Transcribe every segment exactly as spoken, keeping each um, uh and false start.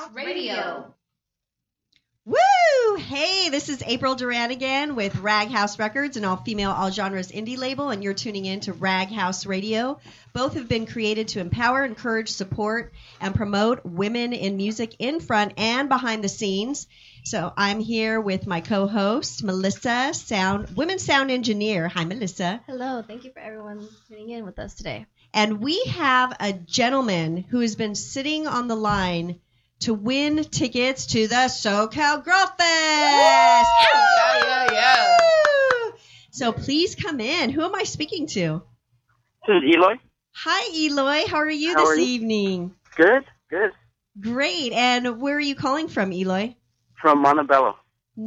Radio. Woo! Hey, this is April Duran again with Raghouse Records, an all-female, all-genres indie label, and you're tuning in to Raghouse Radio. Both have been created to empower, encourage, support, and promote women in music in front and behind the scenes. So I'm here with my co-host, Melissa, sound women's sound engineer. Hi, Melissa. Hello. Thank you for everyone tuning in with us today. And we have a gentleman who has been sitting on the line to win tickets to the SoCal Girl Fest. Yeah, yeah, yeah. So please come in. Who am I speaking to? This is Eloy. Hi, Eloy. How are you How this are you? evening? Good, good. Great. And where are you calling from, Eloy? From Montebello.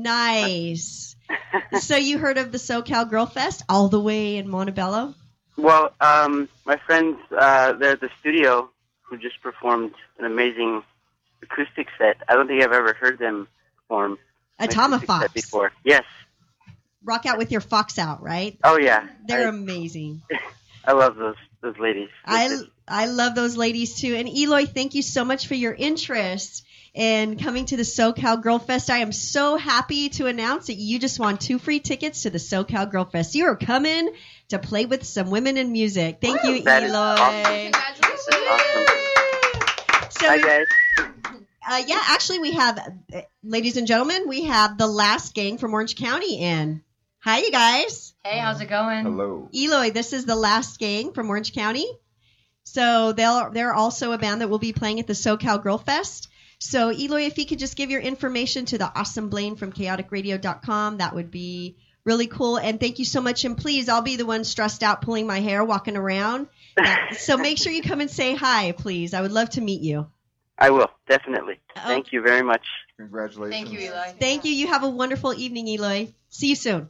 Nice. So you heard of the SoCal Girl Fest all the way in Montebello? Well, um, my friends uh, there at the studio who just performed an amazing acoustic set. I don't think I've ever heard them perform an Atoma acoustic set Fox. before. Yes. Rock out with your fox out, right? Oh, yeah. They're I, amazing. I love those those ladies. I, I love those ladies, too. And Eloy, thank you so much for your interest in coming to the SoCal Girl Fest. I am so happy to announce that you just won two free tickets to the SoCal Girl Fest. You are coming to play with some women in music. Thank you, That is Eloy. awesome. Congratulations. So, Hi, guys. uh, yeah, actually, we have, uh, ladies and gentlemen, we have the last gang from Orange County in. Hi, you guys. Hey, how's it going? Hello. Eloy, this is the last gang from Orange County. So they'll, they're also a band that will be playing at the SoCal Girl Fest. So, Eloy, if you could just give your information to the awesome Blaine from chaotic radio dot com, that would be really cool. And thank you so much. And please, I'll be the one stressed out pulling my hair, walking around. Uh, so make sure you come and say hi, please. I would love to meet you. I will, definitely. Oh. Thank you very much. Congratulations. Thank you, Eli. Thank you. You have a wonderful evening, Eloy. See you soon.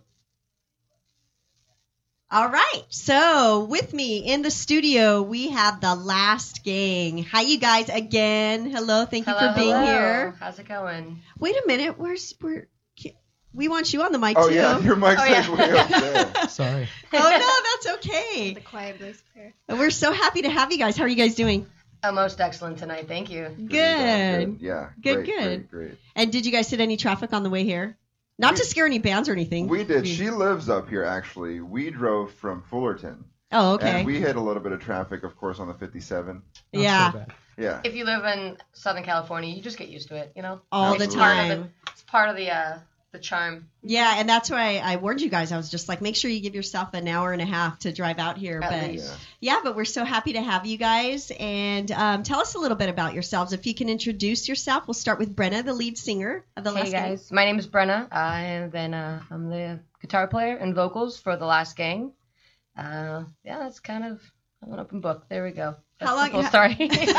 All right. So with me in the studio, we have the last gang. Hi, you guys again. Hello. Thank you Hello, for being hello. here. How's it going? Wait a minute. Where's we're we want you on the mic Oh too. yeah, your mic's Oh, like yeah. way up there. Sorry. Oh no, that's okay. The quiet bliss prayer. We're so happy to have you guys. How are you guys doing? Oh, most excellent tonight. Thank you. Good. Yeah. Good, great, good. Great, great. And did you guys hit any traffic on the way here? Not to scare any bands or anything. We did. She lives up here actually. We drove from Fullerton. Oh, okay. And we hit a little bit of traffic, of course, on the fifty-seven. Not Yeah. so bad. Yeah. If you live in Southern California, you just get used to it, you know? All the It's part of time. the, it's part of the, uh, the charm. Yeah, and that's why I warned you guys. I was just like, make sure you give yourself an hour and a half to drive out here. At but least. Yeah. yeah, but we're so happy to have you guys. And um, tell us a little bit about yourselves. If you can introduce yourself, we'll start with Brenna, the lead singer of the Hey Last Gang. guys, my name is Brenna, uh, and then uh, I'm the guitar player and vocals for The Last Gang. Uh, yeah, that's kind of I'm an open book. There we go. That's How long- the full story.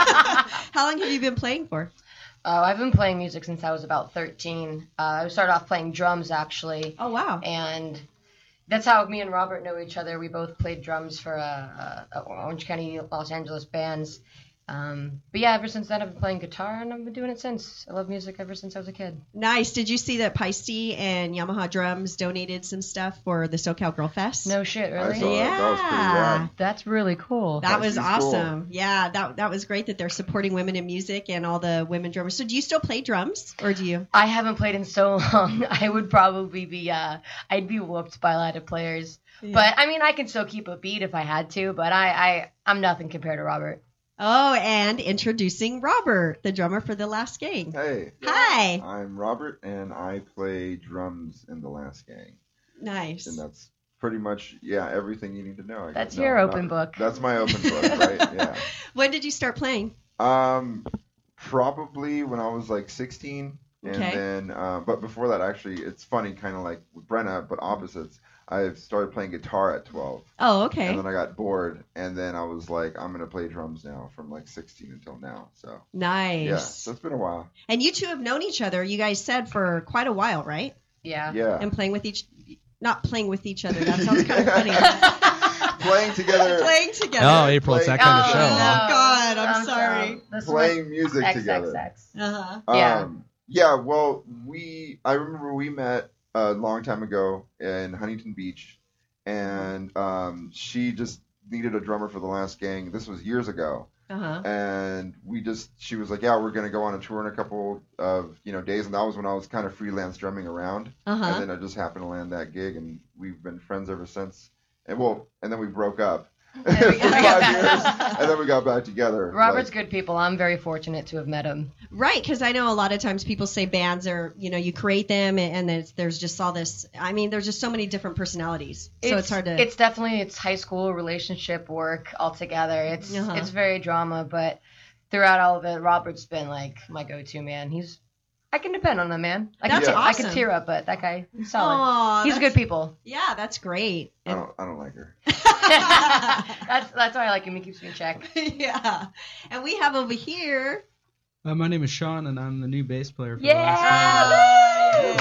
How long have you been playing for? Oh, I've been playing music since I was about thirteen. Uh, I started off playing drums, actually, Oh, wow. and that's how me and Robert know each other. We both played drums for uh, uh, Orange County, Los Angeles bands. Um, but yeah, ever since then, I've been playing guitar, and I've been doing it since. I love music ever since I was a kid. Nice. Did you see that Peisty and Yamaha Drums donated some stuff for the SoCal Girl Fest? No shit, I really? saw Yeah. that. That was pretty rad. That's really cool. That was Peisty's cool. awesome. Yeah, that that was great that they're supporting women in music and all the women drummers. So do you still play drums, or do you? I haven't played in so long. I would probably be, uh, I'd be whooped by a lot of players. But I mean, I can still keep a beat if I had to. But I, I, I'm nothing compared to Robert. Oh, and introducing Robert, the drummer for the Last Gang. Hey. Hi. I'm Robert, and I play drums in The Last Gang. Nice. And that's pretty much, yeah, everything you need to know. I That's guess. your No, open not- book. That's my open book, right? Yeah. When did you start playing? Um, probably when I was like sixteen. And Okay. then, uh, but before that, actually, it's funny, kind of like with Brenna, but opposites. I started playing guitar at twelve. Oh, okay. And then I got bored, and then I was like, I'm going to play drums now from like sixteen until now. So, Nice. yeah, so it's been a while. And you two have known each other, you guys said, for quite a while, right? Yeah. Yeah. And playing with each, not playing with each other. That sounds kind of funny. Playing together, playing together. Oh, April, it's that kind of Oh, show, no. huh? God, I'm sorry. This playing music was together. X X X. Uh-huh. Yeah. Um, yeah, well, we, I remember we met a long time ago in Huntington Beach, and um, she just needed a drummer for The Last Gang. This was years ago. Uh-huh. and we just she was like, yeah, we're gonna go on a tour in a couple of you know days, and that was when I was kind of freelance drumming around, Uh-huh. and then I just happened to land that gig, and we've been friends ever since. And well, and then we broke up for And we got five back. years, and then we got back together. Robert's like, good people. I'm very fortunate to have met him. Right, because I know a lot of times people say bands are, you know, you create them and, and there's, there's just all this. I mean, there's just so many different personalities, so it's hard to. It's definitely it's high school relationship work all together. It's Uh-huh. it's very drama, but throughout all of it, Robert's been like my go-to man. He's I can depend on him, man. I can That's te- I awesome. can tear up, but that guy he's solid. Aw, he's that's- good people. Yeah, that's great. I don't I don't like her. that's that's why I like him. He keeps me in check. Yeah, and we have over here. Uh, my name is Sean, and I'm the new bass player for Yeah! the last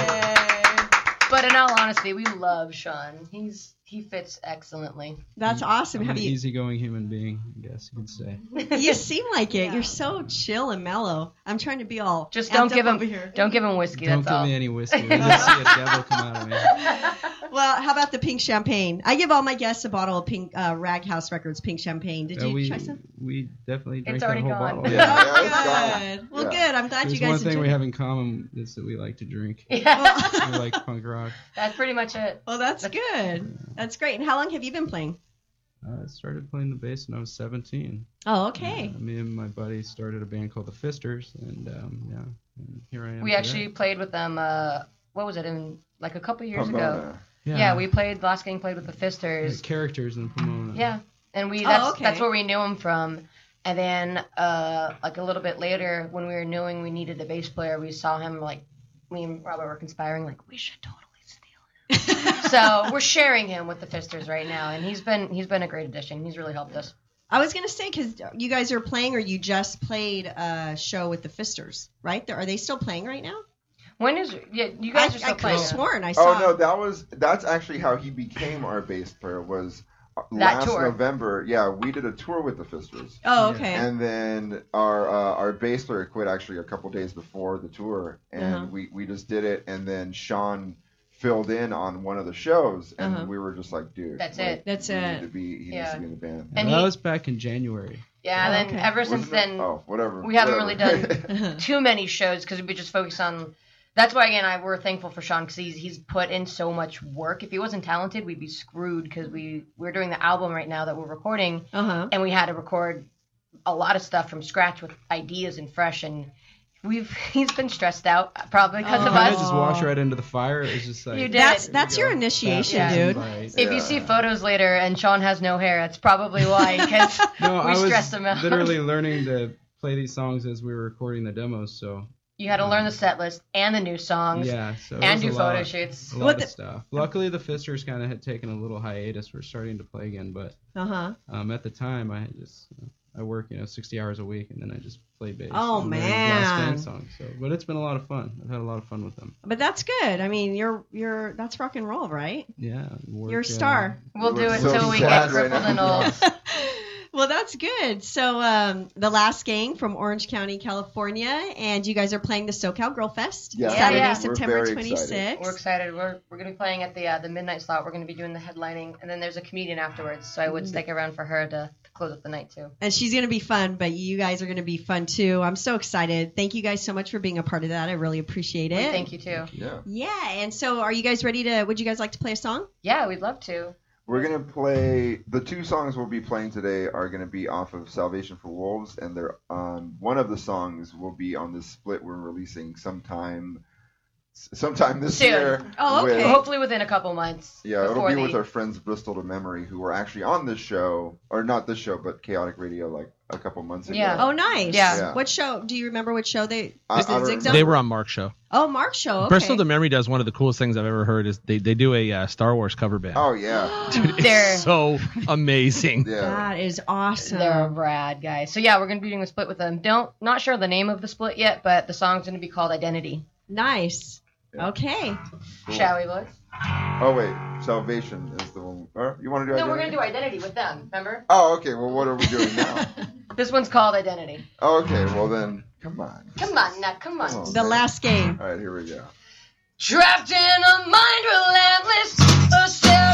band. But in all honesty, we love Sean. He's he fits excellently. That's awesome. I'm Have an you? easygoing human being, I guess you could say. You seem like it. Yeah. You're so chill and mellow. I'm trying to be all. Just amped don't up give him over here. don't give him whiskey. Don't that's give all. me any whiskey. We'll just see a devil come out of me. Well, how about the pink champagne? I give all my guests a bottle of pink uh, Rag House Records pink champagne. Did Uh, you we, try some? we definitely drank It's that already whole gone. bottle. Yeah. Oh, it's gone. good. Well, Yeah. good. I'm glad There's you guys one thing enjoyed we it. have in common is that we like to drink. Yeah. We like punk rock. That's pretty much it. Well, that's good. That's great. And how long have you been playing? Uh, I started playing the bass when I was seventeen. Oh, okay. Uh, me and my buddy started a band called the Fisters, and um, yeah, and here I am. We today. actually played with them. Uh, what was it in like a couple years ago? Pomona. Yeah. we played. Last game played with the Fisters. The characters in Pomona. Yeah, and we Oh, that's okay. that's where we knew him from. And then uh, like a little bit later, when we were knowing we needed a bass player, we saw him like me and Robert were conspiring like we should totally steal him. So we're sharing him with the Fisters right now, and he's been he's been a great addition. He's really helped us. I was gonna say because you guys are playing, or you just played a show with the Fisters, right? Are they still playing right now? When is yeah? You guys I, are still I could playing. have it. sworn I saw. Oh no, that was that's actually how he became our bass player. Was uh, That last tour. November. Yeah, we did a tour with the Fisters. Oh, okay. And then our uh, our bass player quit actually a couple days before the tour, and Uh-huh. we, we just did it. And then Sean filled in on one of the shows, and Uh-huh. we were just like, dude, That's like, it. That's he it. Needs to be, he Yeah. needs to be in the band. And that he- was back in January. Yeah, and Oh, then okay. ever since Wasn't it? then, oh, whatever. we haven't whatever. really done too many shows because we just focus on. That's why again, I we're thankful for Sean because he's he's put in so much work. If he wasn't talented, we'd be screwed because we we're doing the album right now that we're recording, Uh huh. and we had to record a lot of stuff from scratch with ideas and fresh. And we've he's been stressed out probably because Oh. of I us. just walked right into the fire. It was just like You did. That's There that's you your go. initiation, Yeah. dude. Right. If you see photos later and Sean has no hair, that's probably why because No, we I was stressed him out. literally learning to play these songs as we were recording the demos. So You had to learn the set list and the new songs yeah, so it and was do a lot, photo shoots. a lot What of the- stuff. Luckily, the Fisters kind of had taken a little hiatus. We're starting to play again, but Uh huh. um, at the time, I had just you know, I work you know sixty hours a week, and then I just play bass. Oh, and learn Last man. Gang songs. So, but it's been a lot of fun. I've had a lot of fun with them. But that's good. I mean, you're you're that's rock and roll, right? Yeah, work, You're a uh, star. We'll You do look it so until we sad get right crippled now. and old. Well, that's good. So, um, the Last Gang from Orange County, California, and you guys are playing the SoCal Girl Fest Yeah, Saturday, yeah. We're September very twenty-sixth. excited. We're excited. We're we're gonna be playing at the uh, the midnight slot. We're gonna be doing the headlining, and then there's a comedian afterwards. So I would stick around for her to, to close up the night too. And she's going to be fun, but you guys are going to be fun too. I'm so excited. Thank you guys so much for being a part of that. I really appreciate We it. thank you too. Yeah. Yeah, and so are you guys ready to, would you guys like to play a song? Yeah, we'd love to. We're gonna play the two songs we'll be playing today are gonna be off of Salvation for Wolves, and they're um one of the songs will be on this split we're releasing sometime sometime this Soon. year. Oh, with- okay. Hopefully within a couple months. yeah, it'll before be the- with our friends Bristol to Memory, who were actually on this show, or not this show, but Chaotic Radio, like a couple months ago. Yeah. Oh, nice. Yeah. Yeah. What show? Do you remember what show they, I- was I it don't- Zig Zone? They were on Mark's show. Oh, Mark's show. Okay. Bristol to Memory does one of the coolest things I've ever heard. Is they, they do a uh, Star Wars cover band. Oh yeah, Dude, it's They're- so amazing. yeah. That is awesome. They're a rad guys. So yeah, we're gonna be doing a split with them. Don't not sure the name of the split yet, but the song's gonna be called Identity. Nice. Yeah. Okay. Cool. Shall we, boys? Oh wait, Salvation is the one. Or you want to do? No, we're Identity? gonna do Identity with them. Remember? Oh, okay. Well, what are we doing now? This one's called Identity. Oh, okay. Well then, come on. Come on, now, come on. Come on. The Last Game. All right, here we go. Trapped in a mind relentless, a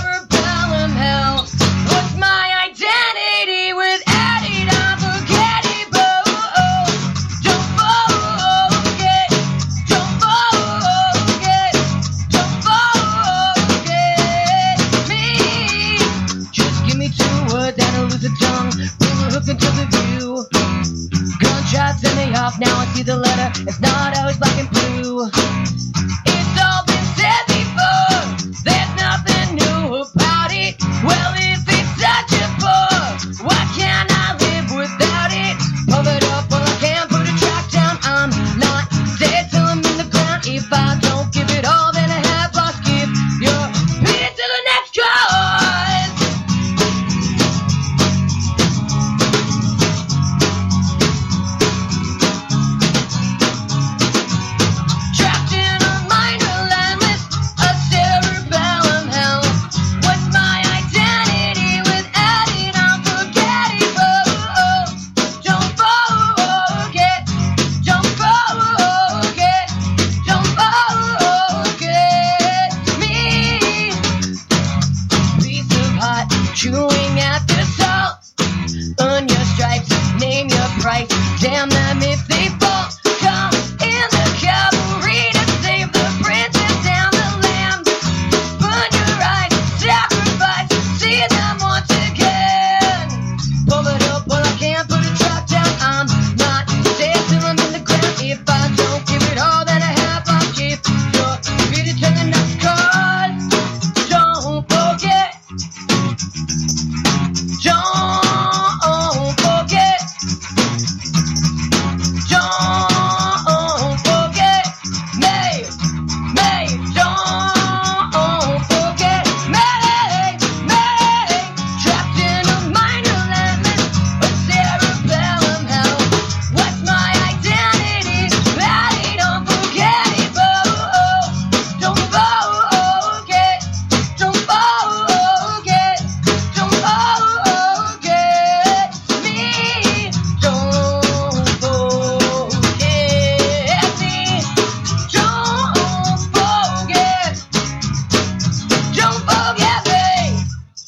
cerebellum hell. What's my identity with Eddie? I'm forgetting. the letter. It's not always black and blue. It's all been said before. There's nothing new about it. Well, if it's such a bore, why can't I live without it? Pump it up, well, I can't put a track down. I'm not dead till I'm in the ground. If I don't give it all, then I have lost. Give your beat to the next chord. Trapped in a mind relentless, a cerebellum hell. What's my identity without it? Unforgettable. Don't forget, don't forget, don't forget me. Piece of hot, chewing at the salt. Earn your stripes, name your price. Damn them if they fall. Come in the cavalry to save the princess and the lamb. Burn your right, sacrifice, see them once again. Pull it up, well I can't put a track down. I'm not dead till I'm in the ground. If I don't give it all that I have, I'll give your beat it to the next card. Don't forget. Don't forget. Don't forget me, me. Don't forget me, me. Trapped in a mind relentless, a cerebellum hell. What's my identity? Bloody, don't forget it. Don't forget, don't forget, don't forget me. Don't forget me. Don't forget, don't forget me.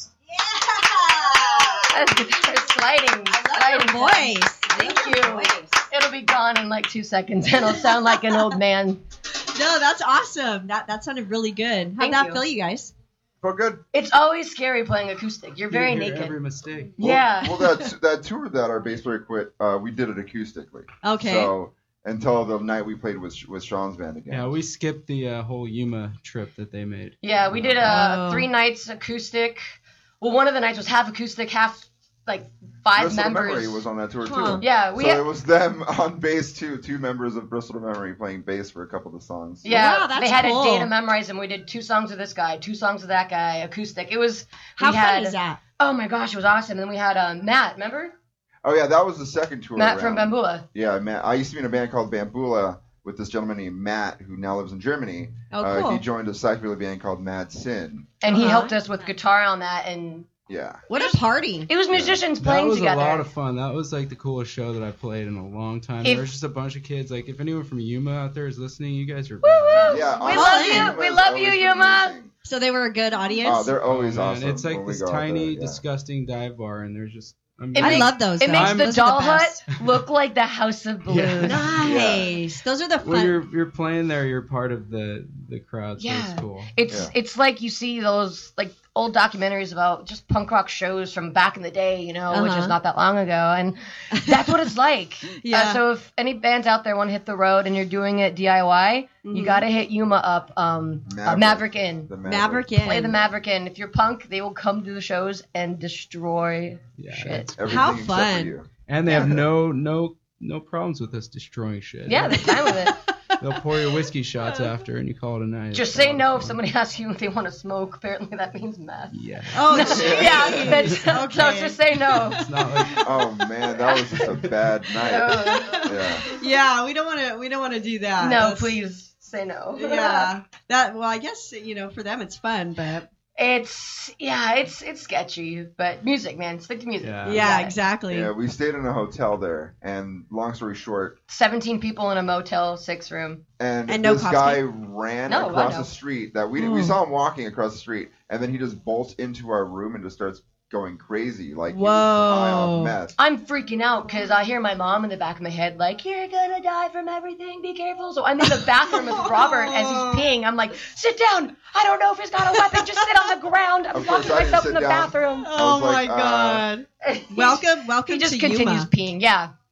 That's guitar sliding. I love your voice. Thank you. It'll be gone in like two seconds and I'll sound like an old man. No, that's awesome. That that sounded really good. How'd Thank that you. feel, you guys? Felt good. It's always scary playing acoustic. You're very You hear naked. Every mistake. Yeah. Well, that that tour that our bass player quit, uh, we did it acoustically. Okay. So until the night we played with with Sean's band again. Yeah, we skipped the uh, whole Yuma trip that they made. Yeah, we did uh, Oh. three nights acoustic. Well, one of the nights was half acoustic, half like five Bristol to members. Memory was on that tour Huh. too. Yeah, we so had- it was them on bass too, two members of Bristol to Memory playing bass for a couple of the songs. Yeah, Wow, that's they had cool. a day to memorize, and we did two songs of this guy, two songs of that guy, acoustic. It was. How we had, fun is that? Oh my gosh, it was awesome. And then we had uh, Matt, remember? Oh yeah, that was the second tour. Matt from around. Bambula. Yeah, Matt. I used to be in a band called Bambula with this gentleman named Matt, who now lives in Germany. Oh, Uh, cool. he joined a psychobilly band called Mad Sin. And he Uh-huh. helped us with guitar on that, and Yeah. What a party. it was musicians That playing was together. a lot of fun. That was like the coolest show that I played in a long time. If- there was just a bunch of kids. Like if anyone from Yuma out there is listening, you guys are. Woo woo! Yeah, we honestly, love Yuma you. is We love you, always Yuma. amazing. So they were a good audience? Oh, they're always Oh, man, awesome. It's like when we this go out tiny, there, yeah. disgusting dive bar, and there's just. I mean, It I makes- love those. It though. makes the Those are doll hut best. look like the House of Blues. Yeah. Nice. Those are the when fun. you're you're playing there, you're part of the the crowd, so Yeah. it's cool. It's Yeah. it's like you see those like old documentaries about just punk rock shows from back in the day, you know, which Uh-huh. is not that long ago, and that's what it's like. Yeah. Uh, so if any bands out there want to hit the road and you're doing it D I Y, Mhm. you got to hit Yuma up. Um, uh, Maverick. Maverick Inn. The Maverick Inn. Play the Maverick Inn. If you're punk, they will come to the shows and destroy Yeah, shit. it's- Everything How except fun. For you. and they have no no no problems with us destroying shit. Yeah, they're fine with it. They'll pour your whiskey shots after, and you call it a night. Just It's say a lot no of if fun. somebody asks you if they want to smoke. Apparently that means meth. Yeah. Oh, No, jeez. yeah, that's, so Okay. just say no. It's not like Oh man, that was just a bad night. No. Yeah. Yeah, we don't want to. We don't want to do that. No, That's- please say no. Yeah, that. Well, I guess you know for them it's fun, but It's yeah, it's it's sketchy, but music, man, stick to music. Yeah. You yeah, got it. exactly. Yeah, we stayed in a hotel there, and long story short, Seventeen people in a motel, six room. and, And no this costume? guy ran No, across I know. the street that we we Oh. saw him walking across the street, and then he just bolts into our room and just starts going crazy, like he was Whoa. high off meth. I'm freaking out because I hear my mom in the back of my head like, "You're gonna die from everything. Be careful." So I'm in the bathroom with Robert as he's peeing. I'm like, "Sit down. I don't know if he's got a weapon. Just sit on the ground." I'm Of course, locking I didn't myself in sit the down. bathroom. Oh was my like, uh, god! Welcome, welcome He just to continues Yuma. peeing. Yeah.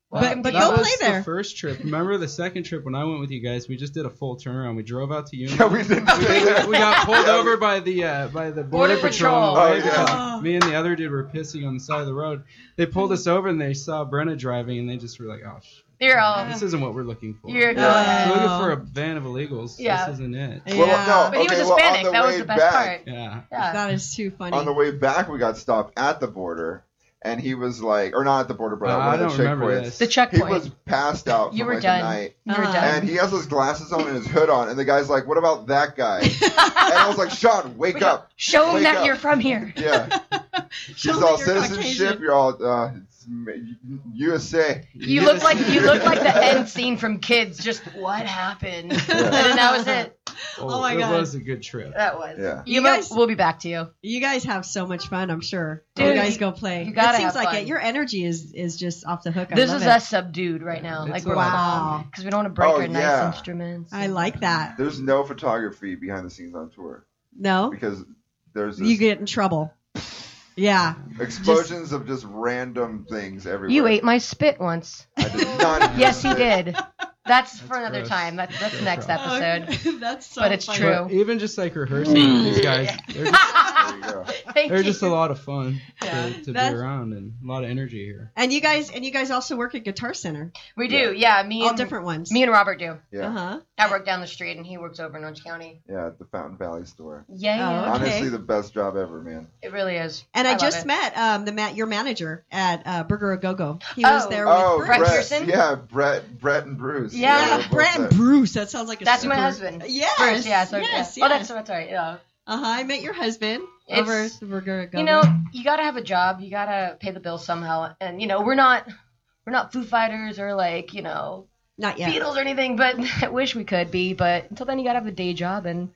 But but that go was play there. The first trip. Remember the second trip when I went with you guys? We just did a full turnaround. We drove out to Union. Yeah, we didn't stay there. We got pulled over by the uh, by the border, Border patrol. on the Patrol. way Oh, because yeah. me and the other dude were pissing on the side of the road. They pulled us over and they saw Brenna driving and they just were like, "Oh, sh- You're all. this isn't what we're looking for. You're We're Yeah. looking for a van of illegals. Yeah. This isn't it." Well, Yeah. no, But he was okay, well, on Hispanic. the that was way the best back- part. Yeah. Yeah. That is too funny. On the way back, we got stopped at the border, and he was like, or not at the border, but Uh, at one I of the don't remember checkpoints. this. The He checkpoint. was passed out You from were like done. the night. You were Uh-huh. done. And he has his glasses on and his hood on, and the guy's like, "What about that guy?" And I was like, "Sean, wake up!" Show him Wake that up. you're from here. Yeah, Show he's that all you're citizenship. Caucasian. You're all uh, it's U S A. You look like you look like the end scene from Kids. Just what happened, and then that was it. Oh my it God. was a good trip. That was. Yeah. You, You guys, guys- we'll be back to you. You guys have so much fun, I'm sure. Dude, you guys go play. you gotta it seems have like fun. it. Your energy is is just off the hook. I This love is it. us subdued right now. It's Like we're wow. because we don't want to break Oh, our nice yeah. instruments. I like that. There's no photography behind the scenes on tour No, because there's this you get in trouble. Yeah. explosions of just random things everywhere. You ate my spit once. I did not. Yes, use you it. did. That's for another gross. time. That's that's Gross next out. episode. That's so But it's funny. true. But even just like rehearsing with these guys, they're just, There you go. Thank they're you. just a lot of fun Yeah. to, to be That's- around and a lot of energy here. And you guys and you guys also work at Guitar Center. We do, yeah. Me All and different ones. me and Robert do. Yeah, Uh huh. I work down the street, and he works over in Orange County. yeah, at the Fountain Valley store. Yeah, Oh, yeah. okay. Honestly, the best job ever, man. It really is. And I, love just it. met um the ma- your manager at uh, Burger A Go Go. He was Oh. there Oh, with Brett Bruce. Pearson? Yeah, Brett, Brett and Bruce. Yeah. Yeah, they're both Brett and there. Bruce. That sounds like a That's super... my husband. Yes. Bruce, yeah. So, yes. yeah. Oh, yes. that's that's right. Yeah. Uh huh. I met your husband It's- over at the Burger A Go Go. You know, you gotta have a job. You gotta pay the bills somehow. And you know, we're not we're not Foo Fighters or like you know not yet. Beatles or anything. But I wish we could be. But until then, you gotta have a day job, and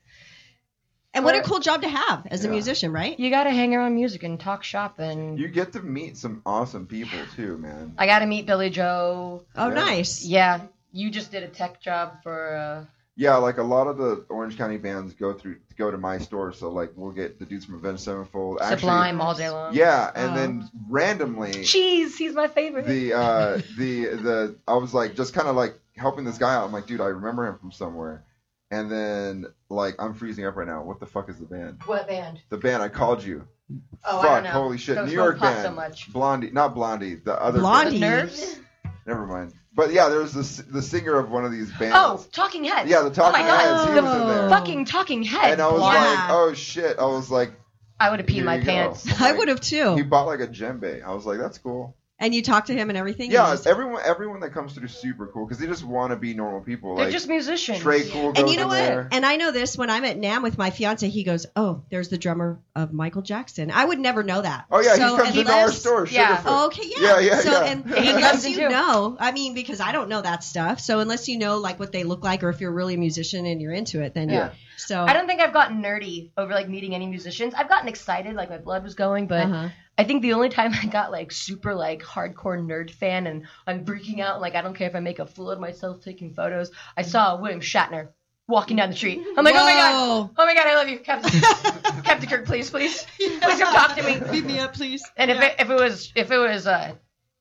And what a cool job to have as a Yeah. musician, right? you gotta hang around music and talk shop. And You get to meet some awesome people too, man. I gotta meet Billy Joe. Oh, Yeah. nice. Yeah, you just did a tech job for. Uh, Yeah, like a lot of the Orange County bands go through go to my store, so like we'll get the dudes from Avenged Sevenfold. Actually, Sublime all day long. Yeah, and Oh. then randomly Cheese, he's my favorite. the uh the the I was like just kind of like helping this guy out. I'm like, dude, I remember him from somewhere. And then like I'm freezing up right now. What the fuck is the band? What band? The band I called you. Oh, I Fuck, don't know. holy shit. Those New don't York pop band. so much. Blondie, not Blondie, the other Blondie. The band. Nerves? Never mind. But yeah, there's the the singer of one of these bands. Oh, Talking Heads. Yeah, the Talking oh my God. Heads. He was in Oh. there. Fucking Talking Heads. And I was Blonde. like, oh shit. I was like, I would have peed here my you go. pants. I'm I like- would have too. He bought like a djembe. I was like, that's cool. And you talk to him and everything? Yeah, You just- everyone everyone that comes through is super cool because they just want to be normal people. They're like just musicians. Trey Cool goes And you know in what? there. And I know this when I'm at NAMM with my fiance, he goes, "Oh, there's the drummer of Michael Jackson." I would never know that. Oh yeah, So- he comes and into our unless- store. Yeah. Sugarfoot. Oh, okay, yeah. Yeah, yeah, so, yeah. And, He and comes unless in you too. know, I mean, because I don't know that stuff. So unless you know like what they look like, or if you're really a musician and you're into it, then Yeah. So I don't think I've gotten nerdy over like meeting any musicians. I've gotten excited, like my blood was going, but Uh-huh. I think the only time I got like super like hardcore nerd fan and I'm freaking out, like I don't care if I make a fool of myself taking photos. I saw William Shatner walking down the street. I'm like, oh my god, Whoa. oh my god, I love you, Captain, Captain Kirk, please, please, please come talk to me. Beat me up, please. And if Yeah. it, if it was if it was uh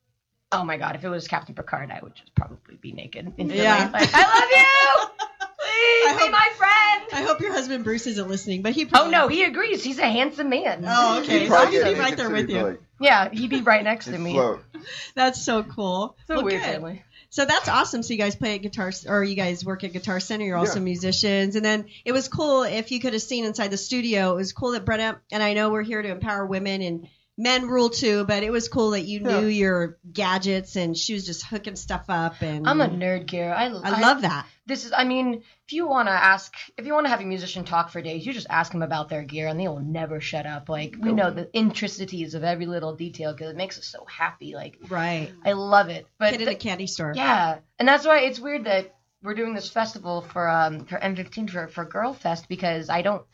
oh my god, if it was Captain Picard, I would just probably be naked instantly. Yeah. Like, I love you. Please I be hope- my friend. I hope your husband Bruce isn't listening, but he. Oh Probably, no, he agrees. He's a handsome man. Oh, okay. He'd So probably he'd get be right naked there too, with he'd be you. like, Yeah, he'd be right next to he'd me. float. That's so cool. It's a Well, weird good. family. So that's awesome. So you guys play at Guitar, or you guys work at Guitar Center. You're also Yeah. musicians, and then it was cool if you could have seen inside the studio. It was cool that Brenna, and I know we're here to empower women and men rule too, but it was cool that you Yeah. knew your gadgets and she was just hooking stuff up. And I'm a nerd, Gary. I, I love that. This is, I mean, if you want to ask, if you want to have a musician talk for days, you just ask them about their gear and they will never shut up. Like, we know the intricacies of every little detail because it makes us so happy. Like, Right. I love it. But Get in a th- candy store. yeah, and that's why it's weird that we're doing this festival for um for M fifteen for for Girl Fest because I don't.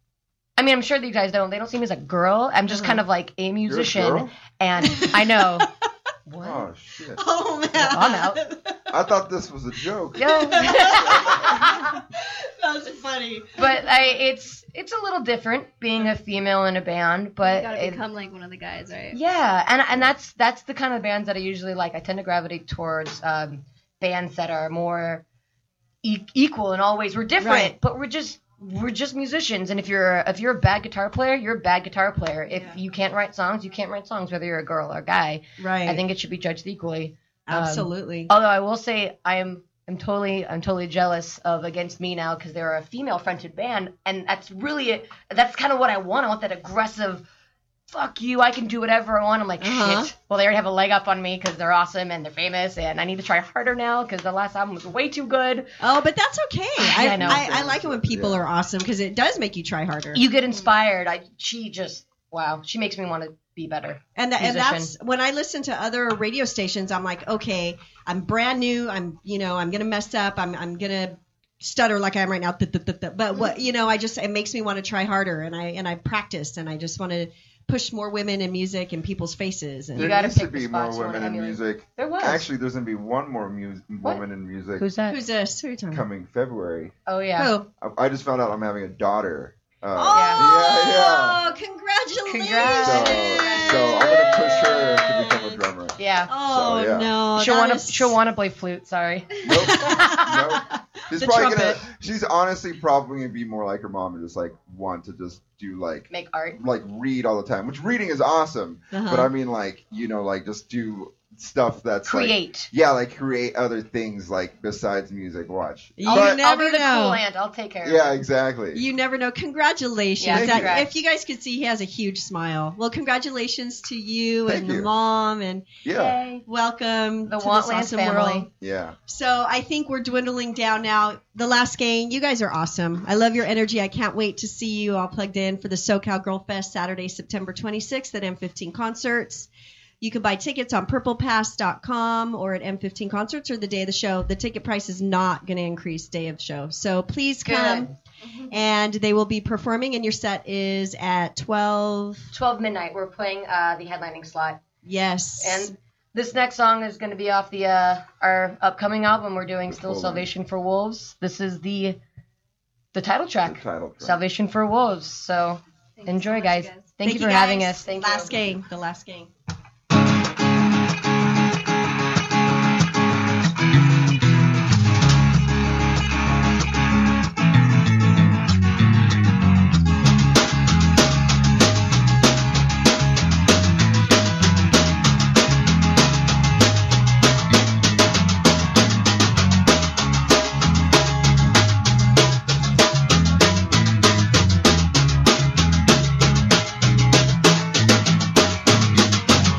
I mean, I'm sure these guys don't. They don't see me as a girl. I'm just Uh-huh. kind of like a You're a musician, girl? and I know. What? Oh shit! Oh man, I'm out. I thought this was a joke. Yo. That's That's funny. But I, it's it's a little different being a female in a band. But you gotta it- become like one of the guys, right? yeah, and and that's that's the kind of bands that I usually like. I tend to gravitate towards um, bands that are more e- equal in all ways. We're different, Right. but we're just we're just musicians. And if you're if you're a bad guitar player, you're a bad guitar player. If Yeah. you can't write songs, you can't write songs, whether you're a girl or a guy. Right. I think it should be judged equally. Um, Absolutely. Although I will say I am I'm totally I'm totally jealous of Against Me now because they're a female fronted band, and that's really it. That's kind of what I want. I want that aggressive, fuck you, I can do whatever I want. I'm like, Uh-huh. shit. Well, they already have a leg up on me because they're awesome and they're famous, and I need to try harder now because the last album was way too good. Oh, but that's okay. I, I know. I, I like it when people Yeah. are awesome because it does make you try harder. You get inspired. I she just wow. She makes me want to be better. And, th- and musician. that's when I listen to other radio stations, I'm like, okay, I'm brand new. I'm, you know, I'm going to mess up. I'm, I'm going to stutter like I am right now. Th- th- th- th- But what, you know, I just, it makes me want to try harder and I, and I practice and I just want to push more women in music in people's faces. And You There gotta needs to pick the be more spots you wanna women in emulate. music. There was. Actually, there's gonna be one more mu- What? woman in music Who's that? who's this? Who are you talking about? coming February. Oh yeah. Who? I, I just found out I'm having a daughter. Uh, Oh, yeah, congratulations. yeah. Congrats. So, so I'm gonna push her to become a drummer. Yeah. Oh, So, yeah. no. she'll that want to is- she'll want to play flute. Sorry. Nope. nope. She's The probably trumpet. gonna. She's honestly probably gonna be more like her mom and just like want to just do like Make art. like read all the time, which reading is awesome. Uh-huh. But I mean like you know like just do stuff that's like Create. yeah like create other things like besides music. Watch. You I'll, never I'll be the know. cool aunt. I'll take care of Yeah, it. exactly. You never know. Congratulations. Yeah, That- congrats. if you guys could see, he has a huge smile. Well, congratulations to you Thank and the you. mom, and yeah, Yay. welcome The to Wantland this awesome family. world. yeah. So I think we're dwindling down now. The last gang, you guys are awesome. I love your energy. I can't wait to see you all plugged in for the SoCal Girl Fest Saturday, September twenty-sixth at M fifteen Concerts. You can buy tickets on purple pass dot com or at M fifteen Concerts or the day of the show. The ticket price is not going to increase day of show. So please come. And they will be performing, and your set is at twelve. twelve midnight. We're playing uh, the headlining slot. Yes. And this next song is going to be off the uh, our upcoming album. We're doing Still Hold on. Salvation for Wolves. This is the the title track, The title track. Salvation for Wolves. So Thank you enjoy, so much, guys. guys. Thank, you for having guys. us. Thank last you. gang. The last gang. Salvation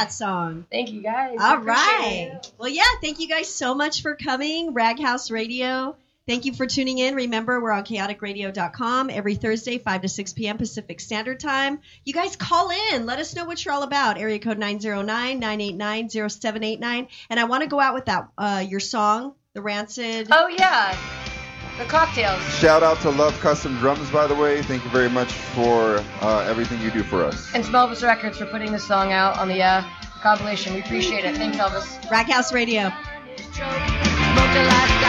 that song. Thank you, guys. All I appreciate right. it. Well, yeah, thank you guys so much for coming. Raghouse Radio. Thank you for tuning in. Remember, we're on chaotic radio dot com every Thursday, five to six p.m. Pacific Standard Time. You guys call in. Let us know what you're all about. Area code nine zero nine, nine eight nine, zero seven eight nine. And I want to go out with that, uh, your song, The Rancid. Oh, yeah. The cocktails. Shout out to Love Custom Drums, by the way. Thank you very much for uh, everything you do for us. And Smelvis Records for putting this song out on the uh, compilation. We appreciate it. Thanks, Elvis. Raghouse Radio. Smoked it last